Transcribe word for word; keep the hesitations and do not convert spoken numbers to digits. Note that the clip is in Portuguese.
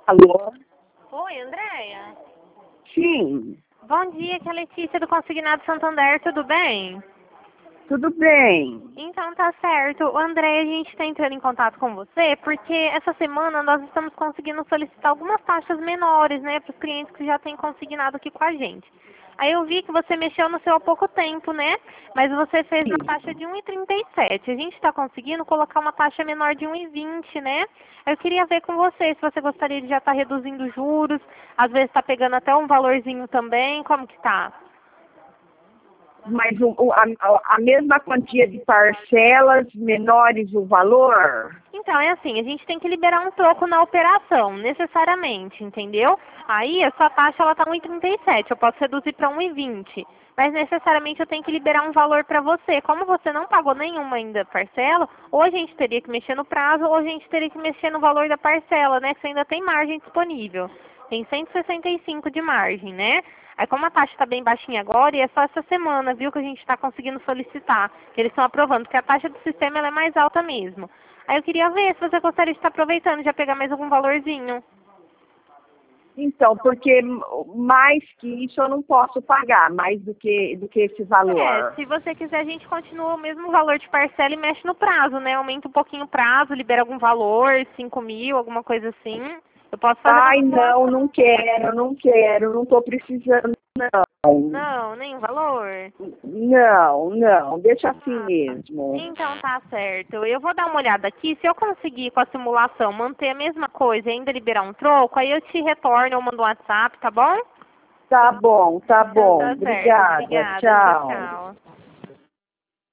Alô? Oi, Andréia. Sim, Bom dia, que é a Letícia do Consignado Santander, tudo bem? tudo bem. Então tá certo. O André, a gente está entrando em contato com você porque essa semana nós estamos conseguindo solicitar algumas taxas menores, né, para os clientes que já têm consignado aqui com a gente. Aí eu vi que você mexeu no seu há pouco tempo, né? Mas você fez uma taxa de um e trinta e sete. A gente está conseguindo colocar uma taxa menor de um e vinte, né? Eu queria ver com você se você gostaria de já estar reduzindo juros, às vezes está pegando até um valorzinho também, como que tá? Mas o, o- a, a mesma quantia de parcelas, menores o valor? Então, é assim, a gente tem que liberar um troco na operação, necessariamente, entendeu? Aí a sua taxa ela tá um e trinta e sete, eu posso reduzir para um e vinte, mas necessariamente eu tenho que liberar um valor para você. Como você não pagou nenhuma ainda parcela, ou a gente teria que mexer no prazo, ou a gente teria que mexer no valor da parcela, né? Que você ainda tem margem disponível. Tem cento e sessenta e cinco de margem, né? Aí como a taxa está bem baixinha agora, e é só essa semana, viu, que a gente está conseguindo solicitar, que eles estão aprovando, porque a taxa do sistema ela é mais alta mesmo. Aí eu queria ver se você gostaria de estar aproveitando, já pegar mais algum valorzinho. Então, porque mais que isso eu não posso pagar, mais do que, do que esse É, valor. se você quiser, a gente continua o mesmo valor de parcela e mexe no prazo, né? Aumenta um pouquinho o prazo, libera algum valor, cinco mil, alguma coisa assim. Eu posso fazer uma Ai, não, simulação. não quero, não quero, não estou precisando, não. Não, nem valor. Não, não, deixa assim Ah, mesmo. então tá certo. Eu vou dar uma olhada aqui. Se eu conseguir com a simulação manter a mesma coisa e ainda liberar um troco, aí eu te retorno, eu mando um WhatsApp, tá bom? Tá bom, tá Então bom. tá certo. Obrigada, Obrigada. Tchau, tchau. tchau.